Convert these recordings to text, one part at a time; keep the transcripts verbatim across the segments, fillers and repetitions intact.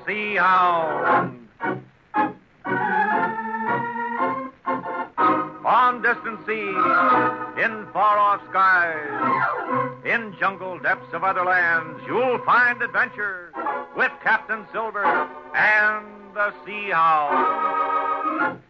Sea Hound. On distant seas, in far-off skies, in jungle depths of other lands, you'll find adventure with Captain Silver and the Sea Hound.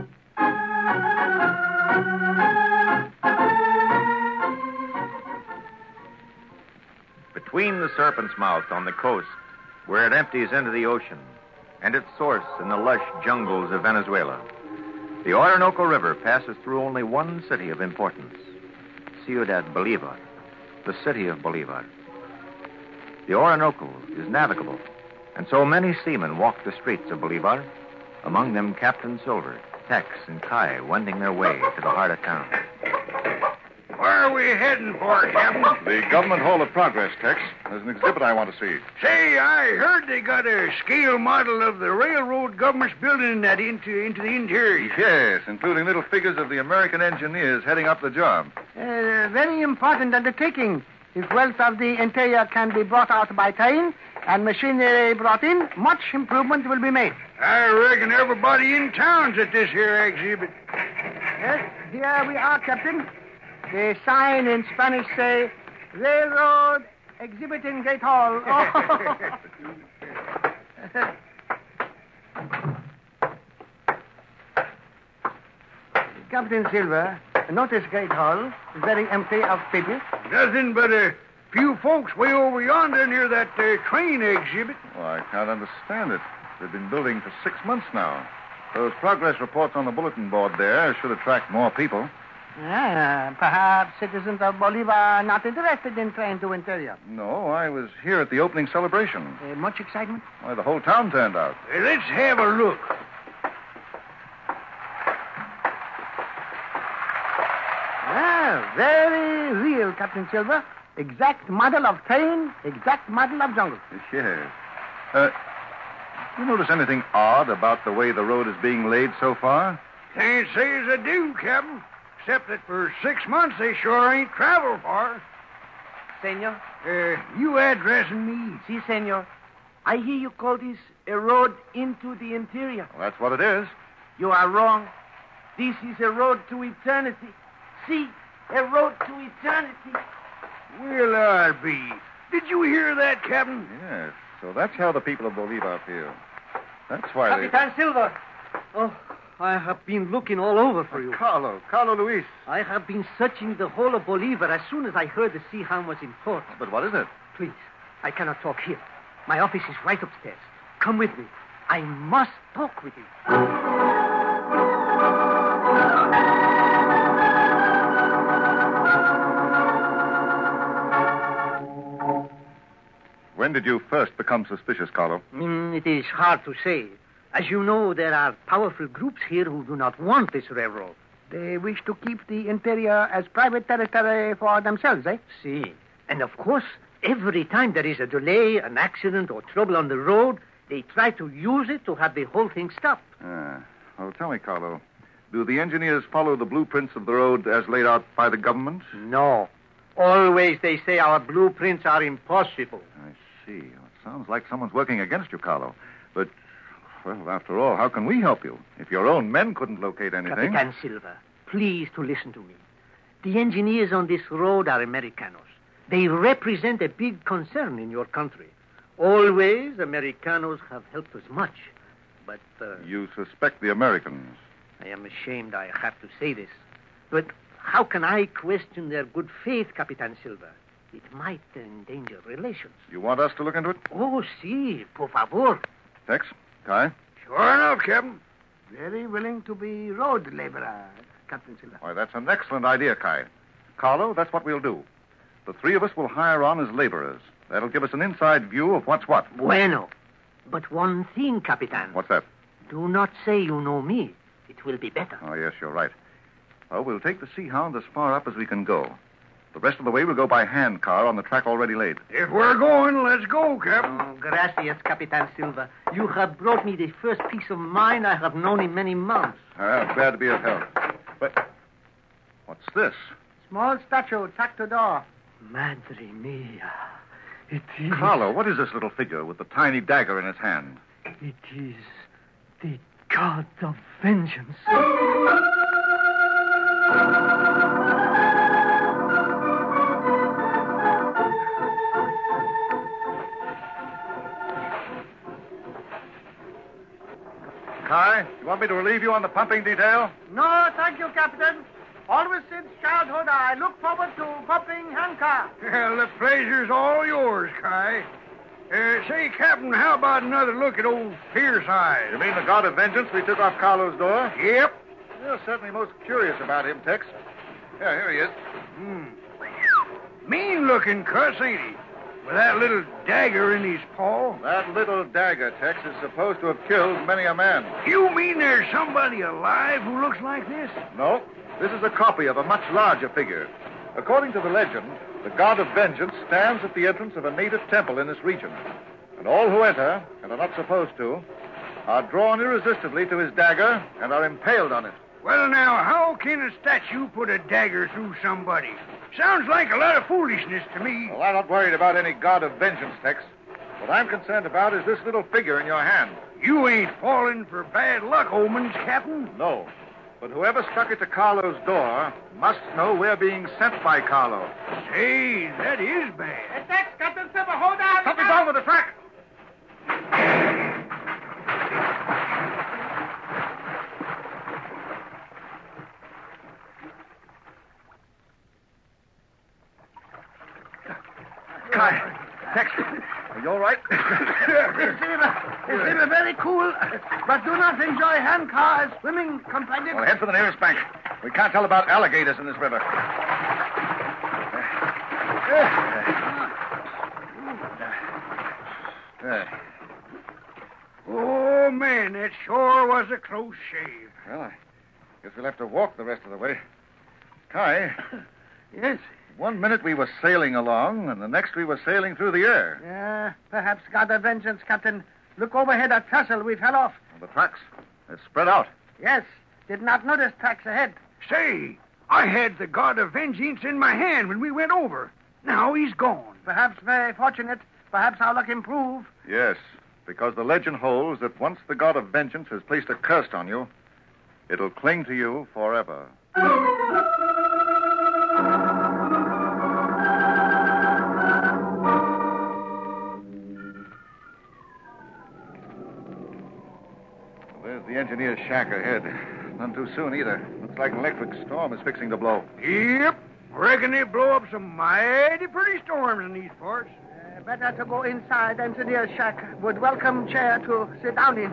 Between the Serpent's Mouth on the coast, where it empties into the ocean, and its source in the lush jungles of Venezuela, the Orinoco River passes through only one city of importance, Ciudad Bolivar, the city of Bolivar. The Orinoco is navigable, and so many seamen walk the streets of Bolivar, among them Captain Silver, Tex, and Kai, wending their way to the heart of town. Where are we heading for, Captain? The Government Hall of Progress, Tex. There's an exhibit I want to see. Say, I heard they got a scale model of the railroad government's building that into, into the interior. Yes, including little figures of the American engineers heading up the job. Uh, very important undertaking. If wealth of the interior can be brought out by train and machinery brought in, much improvement will be made. I reckon everybody in town's at this here exhibit. Yes, here we are, Captain. The sign in Spanish say, Railroad Exhibiting Great Hall. Oh. Captain Silver, notice Great Hall is very empty of people. Nothing but a few folks way over yonder near that uh, train exhibit. Well, I can't understand it. They've been building for six months now. Those progress reports on the bulletin board there should attract more people. Ah, perhaps citizens of Bolivar are not interested in train to interior. No, I was here at the opening celebration. Uh, much excitement? Why, the whole town turned out. Uh, let's have a look. Ah, very real, Captain Silver. Exact model of train, exact model of jungle. Yes. Uh, do you notice anything odd about the way the road is being laid so far? Can't say as I do, Captain. Except that for six months they sure ain't traveled far. Senor? Uh, you addressing me? Si, senor. I hear you call this a road into the interior. Well, that's what it is. You are wrong. This is a road to eternity. See, a road to eternity. Well, I'll be. Did you hear that, Captain? Yes. So that's how the people of Bolivar feel. That's why Capitan Silver. Oh, I have been looking all over for you. Carlo, Carlo Luis. I have been searching the whole of Bolivar as soon as I heard the Sea Hound was in port. But what is it? Please, I cannot talk here. My office is right upstairs. Come with me. I must talk with you. When did you first become suspicious, Carlo? Mm, it is hard to say. As you know, there are powerful groups here who do not want this railroad. They wish to keep the interior as private territory for themselves, eh? See. And of course, every time there is a delay, an accident, or trouble on the road, they try to use it to have the whole thing stopped. Ah. Well, tell me, Carlo, do the engineers follow the blueprints of the road as laid out by the government? No. Always they say our blueprints are impossible. I see. Well, it sounds like someone's working against you, Carlo. But, well, after all, how can we help you? If your own men couldn't locate anything... Capitan Silver, please to listen to me. The engineers on this road are Americanos. They represent a big concern in your country. Always, Americanos have helped us much. But, uh... You suspect the Americans? I am ashamed I have to say this. But how can I question their good faith, Capitan Silver? It might endanger relations. You want us to look into it? Oh, si, por favor. Tex? Kai? Sure enough, Captain. Very willing to be road laborer, Captain Silver. Why, that's an excellent idea, Kai. Carlo, that's what we'll do. The three of us will hire on as laborers. That'll give us an inside view of what's what. Bueno. But one thing, Capitan. What's that? Do not say you know me. It will be better. Oh, yes, you're right. Well, we'll take the Sea Hound as far up as we can go. The rest of the way we'll go by hand car on the track already laid. If we're going, let's go, Captain. Oh, gracias, Capitan Silver. You have brought me the first peace of mind I have known in many months. Ah, glad to be of help. But what's this? Small statue, tacked to door. Madre mia. It is... Carlo, what is this little figure with the tiny dagger in his hand? It is the God of vengeance. Kai, you want me to relieve you on the pumping detail? No, thank you, Captain. Always since childhood, I look forward to pumping handcar. Well, the pleasure's all yours, Kai. Uh, say, Captain, how about another look at old Pierce Eyes? You mean the God of Vengeance we took off Carlo's door? Yep. You're certainly most curious about him, Tex. Yeah, here he is. Hmm. Mean-looking cuss, ain't he? With that little dagger in his paw. That little dagger, Tex, is supposed to have killed many a man. You mean there's somebody alive who looks like this? No, this is a copy of a much larger figure. According to the legend, the God of Vengeance stands at the entrance of a native temple in this region. And all who enter, and are not supposed to, are drawn irresistibly to his dagger and are impaled on it. Well, now, how can a statue put a dagger through somebody? Sounds like a lot of foolishness to me. Well, I'm not worried about any God of Vengeance, Tex. What I'm concerned about is this little figure in your hand. You ain't falling for bad luck omens, Captain. No. But whoever stuck it to Carlo's door must know we're being sent by Carlo. Say, that is bad. Hey, Tex, Captain Silver, hold on. Something's wrong with the track. Kai, Tex, are you all right? It seems very cool, but do not enjoy handcar as swimming companion. Well, head for the nearest bank. We can't tell about alligators in this river. There. Oh, man, that sure was a close shave. Well, I guess we'll have to walk the rest of the way. Kai, Yes. one minute we were sailing along, and the next we were sailing through the air. Yeah, perhaps God of Vengeance, Captain. Look overhead at trestle we fell off. The tracks, they're spread out. Yes, did not notice tracks ahead. Say, I had the God of Vengeance in my hand when we went over. Now he's gone. Perhaps very fortunate. Perhaps our luck improve. Yes, because the legend holds that once the God of Vengeance has placed a curse on you, it'll cling to you forever. There's the engineer's shack ahead. None too soon either. Looks like an electric storm is fixing to blow. Yep. Reckon they blow up some mighty pretty storms in these parts. Uh, better to go inside. Engineer's shack. Would welcome chair to sit down in.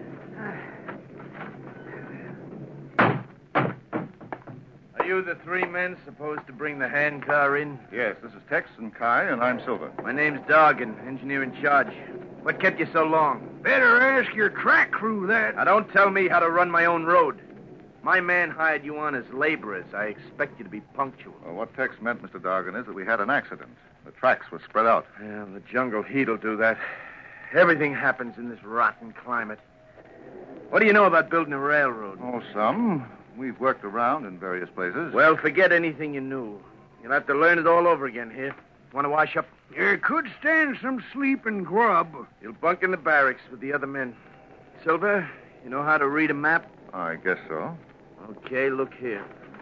Are you the three men supposed to bring the handcar in? Yes, this is Tex and Kai, and I'm Silver. My name's Dargan, engineer in charge. What kept you so long? Better ask your track crew that. Now, don't tell me how to run my own road. My man hired you on as laborers. I expect you to be punctual. Well, what Tex meant, Mister Dargan, is that we had an accident. The tracks were spread out. Yeah, the jungle heat'll do that. Everything happens in this rotten climate. What do you know about building a railroad? Oh, some. We've worked around in various places. Well, forget anything you knew. You'll have to learn it all over again here. Want to wash up? You could stand some sleep and grub. You'll bunk in the barracks with the other men. Silver, you know how to read a map? I guess so. Okay, look here.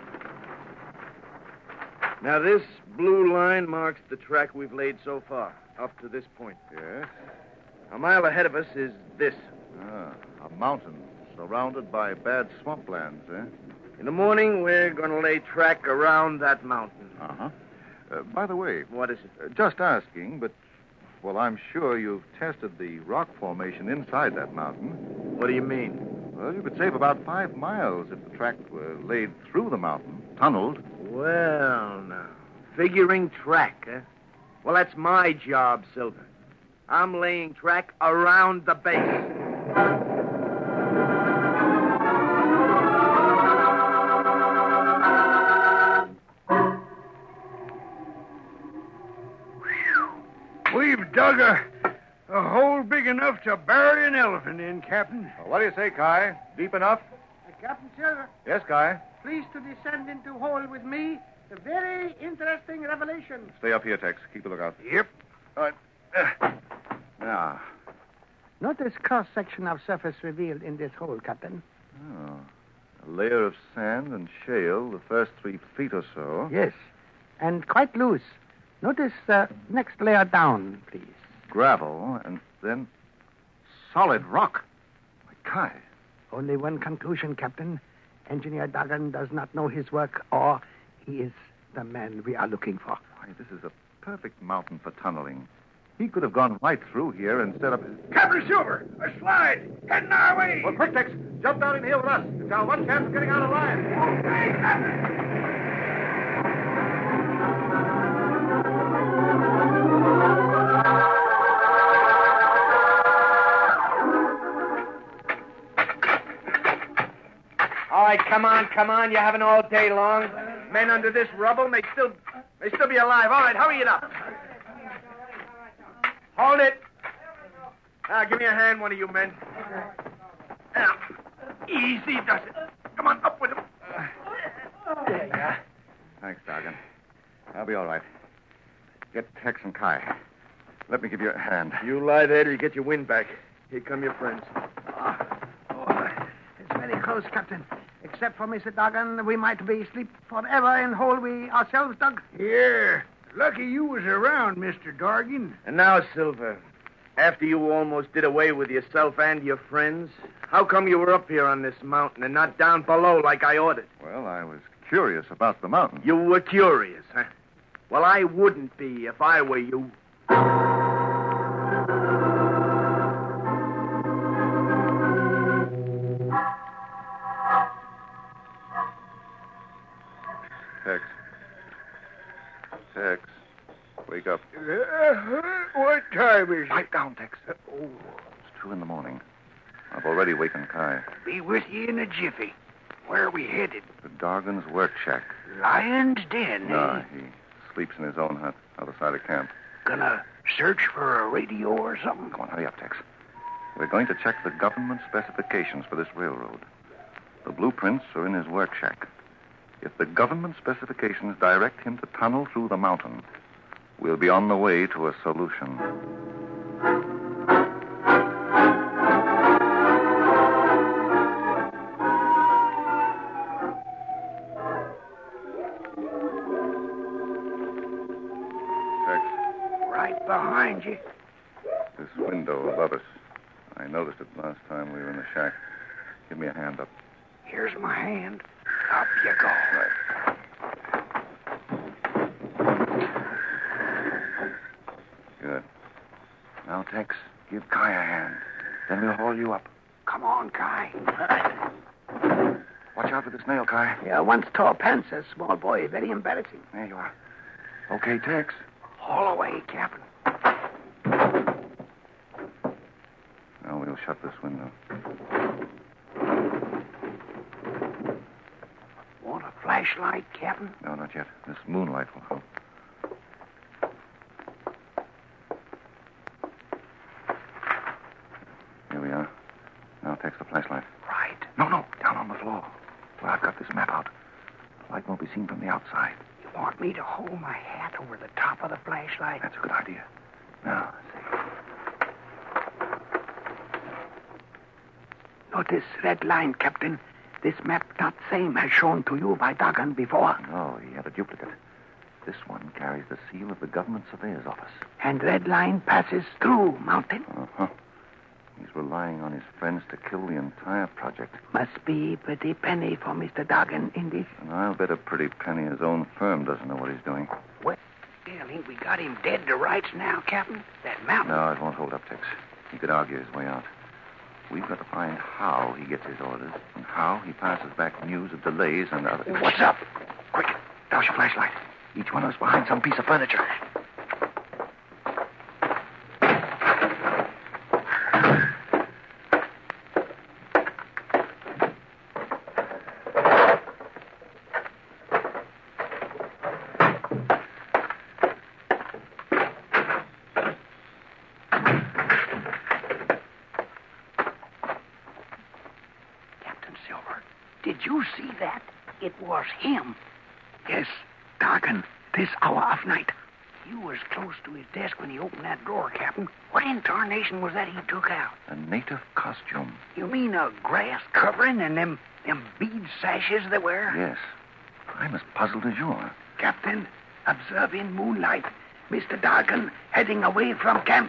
Now, this blue line marks the track we've laid so far, up to this point. Yes. A mile ahead of us is this. Ah, a mountain surrounded by bad swamplands, eh? In the morning, we're going to lay track around that mountain. Uh-huh. Uh, by the way, What is it? uh, just asking, but, well, I'm sure you've tested the rock formation inside that mountain. What do you mean? Well, you could save about five miles if the track were laid through the mountain, tunneled. Well, now, figuring track, eh? Well, that's my job, Silver. I'm laying track around the base. We've dug a, a hole big enough to bury an elephant in, Captain. Well, what do you say, Kai? Deep enough? Uh, Captain Silver, Yes, Kai. please to descend into hole with me. A very interesting revelation. Stay up here, Tex. Keep a lookout. Yep. All right. Uh, now, Notice cross-section of surface revealed in this hole, Captain. Oh. A layer of sand and shale, the first three feet or so. Yes, and quite loose. Notice the next layer down, please. Gravel, and then solid rock. My Kai. Only one conclusion, Captain. Engineer Duggan does not know his work, or he is the man we are looking for. Why, this is a perfect mountain for tunneling. He could have gone right through here instead of... Captain Silver, a slide, heading our way. Well, quick, Tex. Jump down in here with us. It's our one chance of getting out alive. Okay, Captain. All right, come on, come on. You haven't all day long. Men under this rubble may still may still be alive. All right, hurry it up. Hold it. Now, give me a hand, one of you men. Now, easy does it. Come on, up with him. There you are. Thanks, Duggan. I'll be all right. Get Tex and Kai. Let me give you a hand. You lie there till you get your wind back. Here come your friends. Oh, oh, it's very close, Captain. Except for Mister Duggan, we might be asleep forever in hole we ourselves dug. Yeah. Lucky you was around, Mister Dargan. And now, Silver, after you almost did away with yourself and your friends, how come you were up here on this mountain and not down below like I ordered? Well, I was curious about the mountain. You were curious, huh? Well, I wouldn't be if I were you. Tex. Tex. Wake up. Uh, what time is it? Pipe down, Tex. Oh, It's two in the morning. I've already wakened Kai. be with you in a jiffy. Where are we headed? The Dargan's work shack. Lion's Den, No, eh? he sleeps in his own hut, other side of camp. Gonna search for a radio or something? Come on, hurry up, Tex. We're going to check the government specifications for this railroad. The blueprints are in his work shack. If the government specifications direct him to tunnel through the mountain, we'll be on the way to a solution. Tex, Right behind you. this window above us. I noticed it last time we were in the shack. Give me a hand up. Here's my hand. Up you go. Right. Good. Now, Tex, give Kai a hand. Then we'll haul you up. Come on, Kai. Watch out for the snail, Kai. Yeah, once tall pants, a small boy. Very embarrassing. There you are. Okay, Tex. Haul away, Captain. Now we'll shut this window. Want a flashlight, Captain? No, not yet. This moonlight will help. Here we are. Now, Tex, the flashlight. Right. No, no, down on the floor. Well, I've got this map out. The light won't be seen from the outside. You want me to hold my hat over the top of the flashlight? That's a good idea. Now, Notice red line, Captain. This map not same as shown to you by Duggan before. no, he had a duplicate. This one carries the seal of the government surveyor's office. And red line passes through mountain. Uh-huh. He's relying on his friends to kill the entire project. Must be pretty penny for Mister Duggan in this. And I'll bet a pretty penny his own firm doesn't know what he's doing. Well, I think we got him dead to rights now, Captain. That mountain. No, it won't hold up, Tex. He could argue his way out. We've got to find how he gets his orders and how he passes back news of delays and other... What's up? Quick, douse your flashlight. Each one of us behind some piece of furniture. Captain Silver, did you see that? It was him. Yes, Duggan, this hour of night. You was close to his desk when he opened that drawer, Captain. What in tarnation was that he took out? A native costume. You mean a grass covering and them, them bead sashes they wear? Yes. I'm as puzzled as you are. Captain, observe in moonlight. Mister Dargan heading away from camp.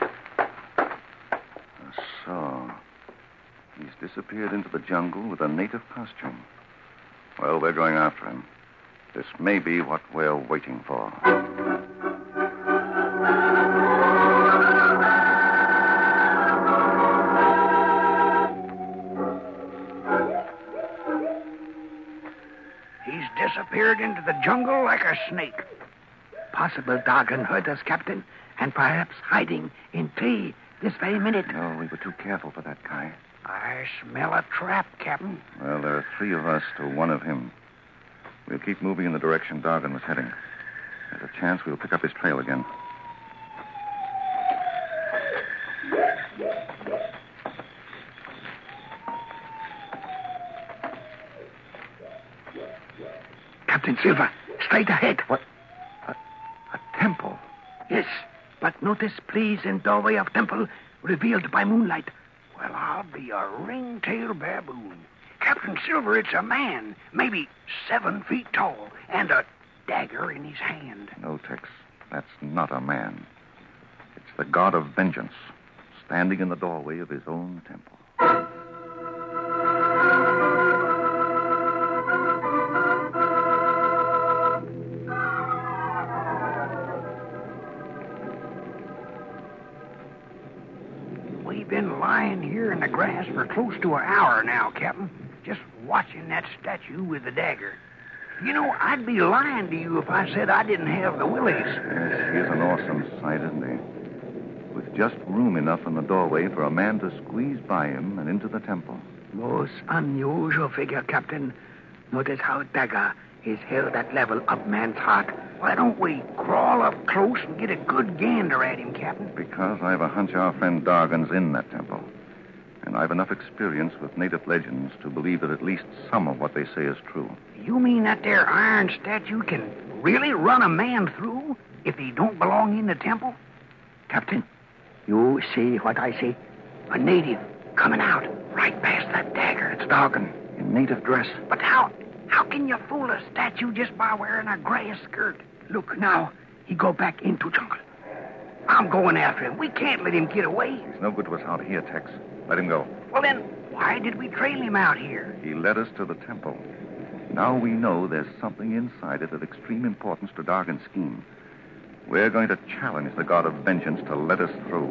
So, he's disappeared into the jungle with a native costume. Well, we're going after him. This may be what we're waiting for. He's disappeared into the jungle like a snake. Possible Dargan heard us, Captain, and perhaps hiding in tree this very minute. No, we were too careful for that, Kai. I smell a trap, Captain. Well, there are three of us to one of him. We'll keep moving in the direction Dargan was heading. There's a chance we'll pick up his trail again. Captain Silver, straight ahead. What? A, a temple? Yes, but notice, please, in doorway of temple revealed by moonlight. Well, I'll be a ring-tail baboon. Captain Silver, it's a man, maybe seven feet tall, and a dagger in his hand. No, Tex. That's not a man. It's the god of vengeance, standing in the doorway of his own temple. We've been lying here in the grass for close to an hour now, Captain, just watching that statue with the dagger. You know, I'd be lying to you if I said I didn't have the willies. Yes, he's an awesome sight, isn't he? With just room enough in the doorway for a man to squeeze by him and into the temple. Most unusual figure, Captain. Notice how dagger is held at level up man's heart. Why don't we crawl up close and get a good gander at him, Captain? Because I've a hunch our friend Dargan's in that temple. And I've enough experience with native legends to believe that at least some of what they say is true. You mean that there iron statue can really run a man through if he don't belong in the temple? Captain, you see what I see? A native coming out right past that dagger. It's Dargan in native dress. But how... How can you fool a statue just by wearing a grass skirt? Look, now, he go back into jungle. I'm going after him. We can't let him get away. He's no good to us out here, Tex. Let him go. Well, then, why did we trail him out here? He led us to the temple. Now we know there's something inside it of extreme importance to Dargan's scheme. We're going to challenge the god of vengeance to let us through.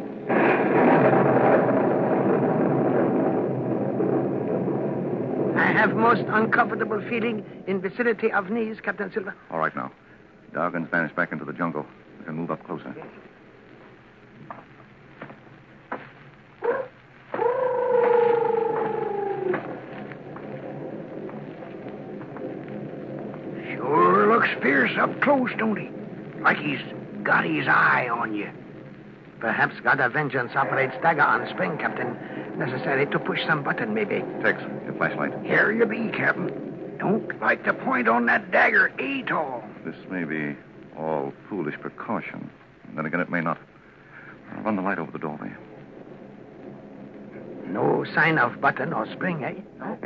I have most uncomfortable feeling in vicinity of knees, Captain Silver. All right, now. Dargan's vanished back into the jungle. We can move up closer. Sure looks fierce up close, don't he? Like he's got his eye on you. Perhaps God of Vengeance operates dagger on spring, Captain. Necessary to push some button, maybe. Tex, your flashlight. Here you be, Captain. Don't like to point on that dagger at all. This may be all foolish precaution. And then again, it may not. I'll run the light over the doorway. No sign of button or spring, eh? No?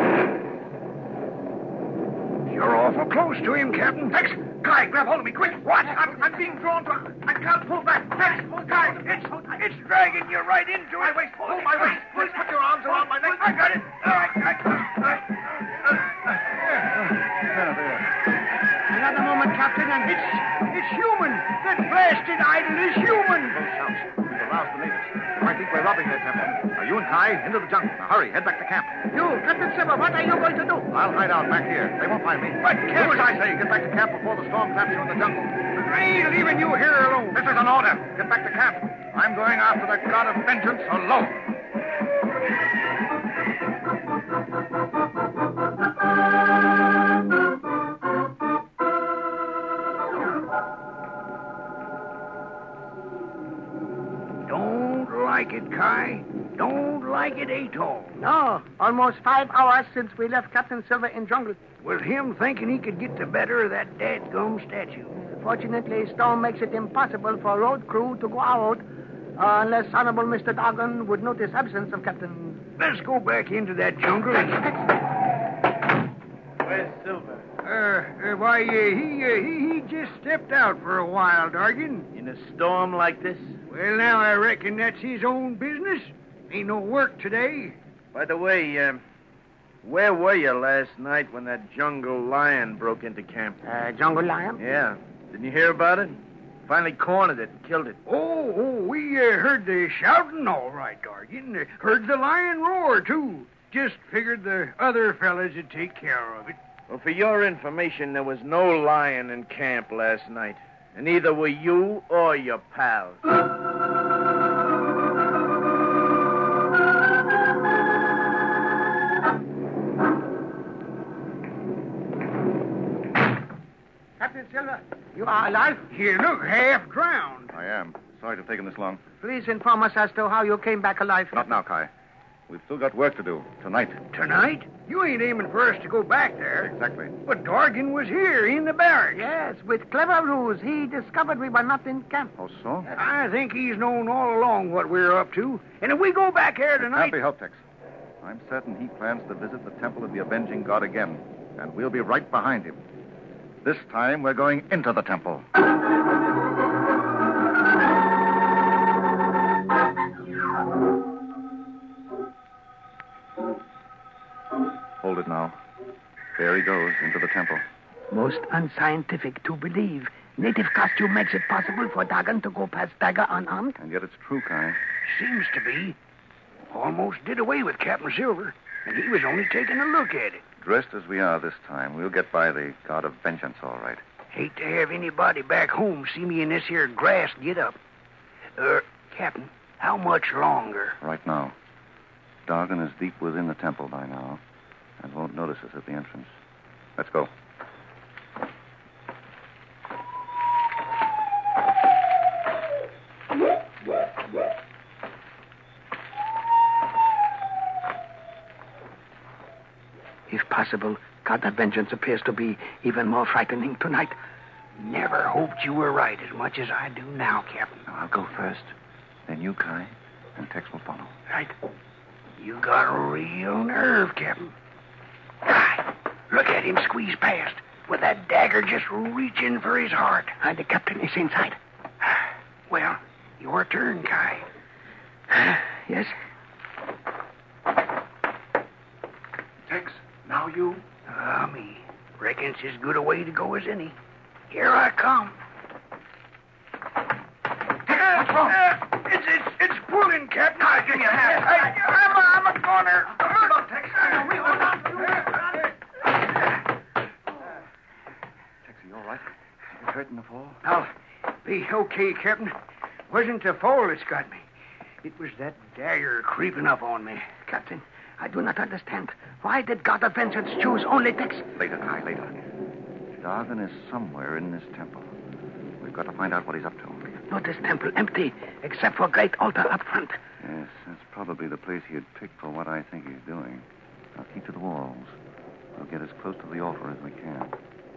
You're awful close to him, Captain. Tex! Guy, grab hold of me, quick! What? I'm, I'm being drawn to... I can't pull back. Tex! Guy, it's, it's dragging you right into it. My waist. Hold my waist. Please put your arms around my neck. I got it. All right. I, I, I, Another moment, Captain, and it's, it's human. That blasted idol is human. Those shouts. We've aroused the natives. I think we're robbing their temple. Now, you and Kai, into the jungle. Now, hurry. Head back to camp. you, Captain Silver, what are you going to do? I'll hide out back here. They won't find me. But, Do Captain... as I say. Get back to camp before the storm traps you in the jungle. I ain't leaving you here alone. This is an order. Get back to camp. I'm going after the god of vengeance alone. Don't like it, Kai. Don't like it at all. No, almost five hours since we left Captain Silver in jungle. With him thinking he could get the better of that dadgum statue. Fortunately, storm makes it impossible for road crew to go out uh, unless Honorable Mister Duggan would notice absence of Captain. Let's go back into that jungle. Where's Silver? Uh, uh why, uh, he, uh, he he just stepped out for a while, Dargan. In a storm like this? Well, now I reckon that's his own business. Ain't no work today. By the way, uh, where were you last night when that jungle lion broke into camp? Uh, jungle lion? Yeah. Didn't you hear about it? Finally cornered it and killed it. Oh, oh we uh, heard the shouting all right, Dargan. Uh, heard the lion roar, too. Just figured the other fellas would take care of it. Well, for your information, there was no lion in camp last night. And neither were you or your pals. Captain Silver, you are alive? Here, look, half drowned. I am. Sorry to have taken this long. Please inform us as to how you came back alive. Not now, Kai. We've still got work to do. Tonight. Tonight? You ain't aiming for us to go back there. Exactly. But Dargan was here in the barracks. Yes, with clever ruse, he discovered we were not in camp. Oh, so? I think he's known all along what we're up to. And if we go back there tonight... Can't be helped, Tex. I'm certain he plans to visit the Temple of the Avenging God again. And we'll be right behind him. This time, we're going into the temple. Hold it now. There he goes, into the temple. Most unscientific to believe. Native costume makes it possible for Dagon to go past Dagger unarmed. And yet it's true, Kai. Seems to be. Almost did away with Captain Silver, and he was only taking a look at it. Dressed as we are this time, we'll get by the God of Vengeance, all right. Hate to have anybody back home see me in this here grass get up. Er, Captain, how much longer? Right now. Dagon is deep within the temple by now, and won't notice us at the entrance. Let's go. If possible, God of Vengeance appears to be even more frightening tonight. Never hoped you were right as much as I do now, Captain. Now, I'll go first. Then you, Kai, and Tex will follow. Right. You got a real nerve, Captain. Kai, look at him squeeze past, with that dagger just reaching for his heart. And the captain is inside. Well, your turn, Kai. Yes? Tex, now you? Ah, uh, me. Reckon it's as good a way to go as any. Here I come. What's wrong? Uh, it's, it's, it's pulling, Captain. I'll give you a hand. I, I'm, a, I'm a goner. Hold on, Tex. We hold on to it. Tex, are you all right? You hurt in the fall? I'll be okay, Captain. Wasn't the fall that's got me. It was that dagger creeping up on me. Captain, I do not understand. Why did God of Vengeance choose only Tex? Later, Kai, later. Dagon is somewhere in this temple. We've got to find out what he's up to. Not this temple empty, except for great altar up front. Yes, that's probably the place he had picked for what I think he's doing. Now keep to the walls. We'll get as close to the altar as we can.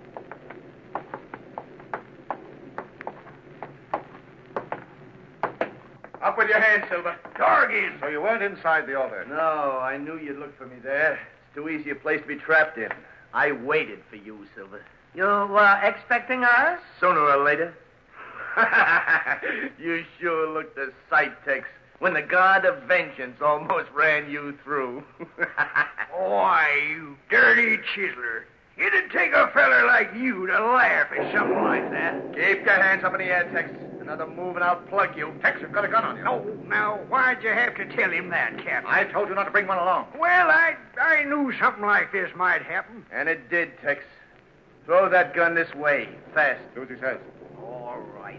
Up with your hands, Silver. Dargan! So you weren't inside the altar? No, I knew you'd look for me there. It's too easy a place to be trapped in. I waited for you, Silver. You were expecting us? Sooner or later. You sure looked a sight, Tex, when the God of Vengeance almost ran you through. Why, you dirty chiseler. It'd take a feller like you to laugh at something like that. Keep your hands up in the air, Tex. Another move and I'll plug you. Tex, you've got a gun on you. No, now, why'd you have to tell him that, Captain? I told you not to bring one along. Well, I, I knew something like this might happen. And it did, Tex. Throw that gun this way, fast. Do as he says. All right.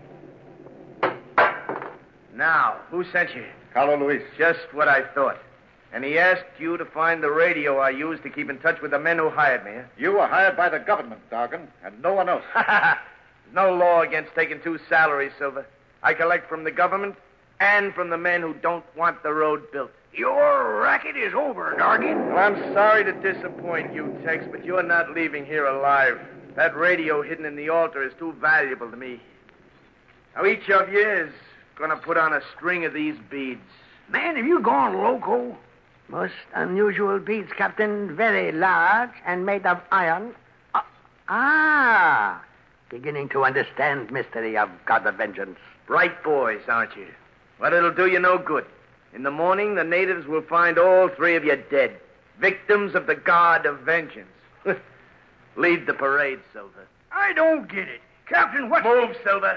Now, who sent you? Carlo Luis. Just what I thought. And he asked you to find the radio I used to keep in touch with the men who hired me, huh? You were hired by the government, Dagon, and no one else. There's no law against taking two salaries, Silver. I collect from the government and from the men who don't want the road built. Your racket is over, Dargan. Well, I'm sorry to disappoint you, Tex, but you're not leaving here alive. That radio hidden in the altar is too valuable to me. Now, each of you is going to put on a string of these beads. Man, have you gone loco? Most unusual beads, Captain. Very large and made of iron. Uh, ah, beginning to understand mystery of God of Vengeance. Bright boys, aren't you? But it'll do you no good. In the morning, the natives will find all three of you dead, victims of the God of Vengeance. Lead the parade, Silver. I don't get it. Captain, what... Move, Silver.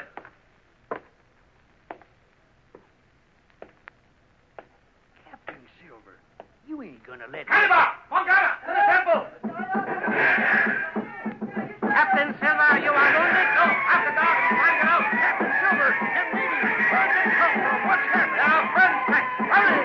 Captain Silver, you ain't gonna let... Cannibal! Morgana! To the temple! Captain Silver, you are wounded? No, after dark, he's trying to get out. Captain Silver, them natives, where'd they come from? What's happened? Our friends, Tex. Hurry!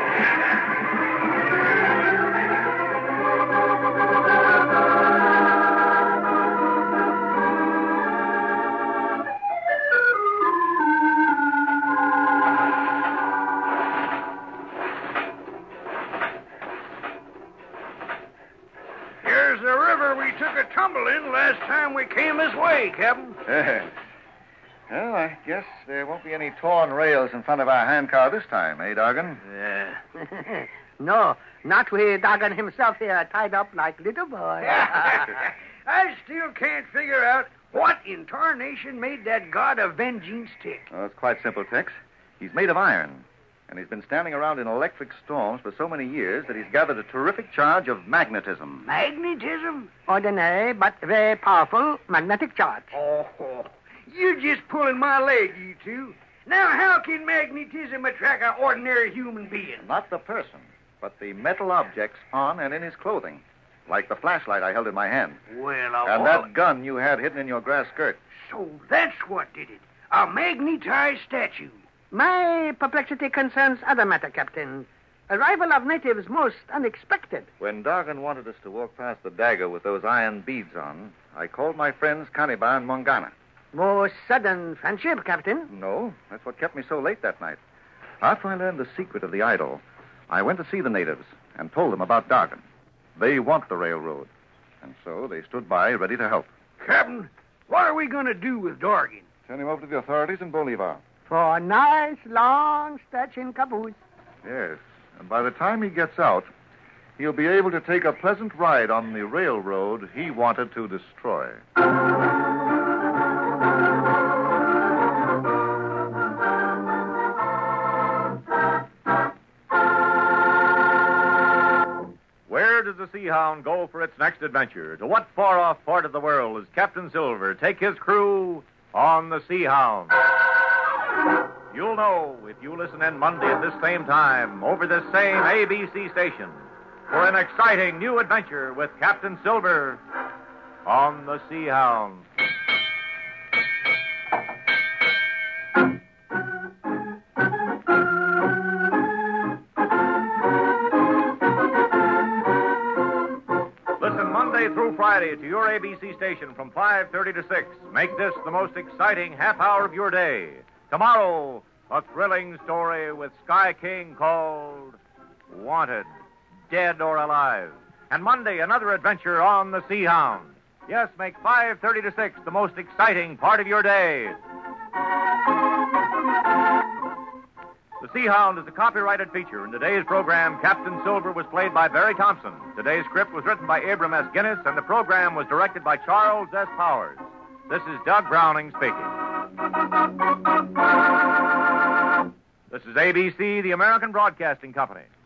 Here's the river we took a tumble in last time we came this way, Captain. Well, I guess there won't be any torn rails in front of our handcar this time, eh, Dargan? Yeah. No, not with Dagon himself here, tied up like little boy. I still can't figure out what in tarnation made that God of Vengeance tick. Oh, it's quite simple, Tex. He's made of iron, and he's been standing around in electric storms for so many years that he's gathered a terrific charge of magnetism. Magnetism? Ordinary, but very powerful magnetic charge. Oh, you're just pulling my leg, you two. Now, how can magnetism attract an ordinary human being? Not the person, but the metal objects on and in his clothing, like the flashlight I held in my hand. Well, And that gun you had hidden in your grass skirt. So that's what did it. A magnetized statue. My perplexity concerns other matter, Captain. Arrival of natives most unexpected. When Dargan wanted us to walk past the dagger with those iron beads on, I called my friends Caniba and Mongana. More sudden friendship, Captain. No, that's what kept me so late that night. After I learned the secret of the idol, I went to see the natives and told them about Dargan. They want the railroad, and so they stood by ready to help. Captain, what are we going to do with Dargan? Turn him over to the authorities in Bolivar. For a nice long stretch in caboose. Yes, and by the time he gets out, he'll be able to take a pleasant ride on the railroad he wanted to destroy. Where does the Seahound go for its next adventure? To what far-off part of the world does Captain Silver take his crew on the Seahound? You'll know if you listen in Monday at this same time over this same A B C station for an exciting new adventure with Captain Silver on the Seahound. Listen Monday through Friday to your A B C station from five thirty to six. Make this the most exciting half hour of your day. Tomorrow, a thrilling story with Sky King called Wanted, Dead or Alive. And Monday, another adventure on the Seahound. Yes, make five thirty to six the most exciting part of your day. The Seahound is a copyrighted feature. In today's program, Captain Silver was played by Barry Thompson. Today's script was written by Abram S. Guinness, and the program was directed by Charles S. Powers. This is Doug Browning speaking. This is A B C, the American Broadcasting Company.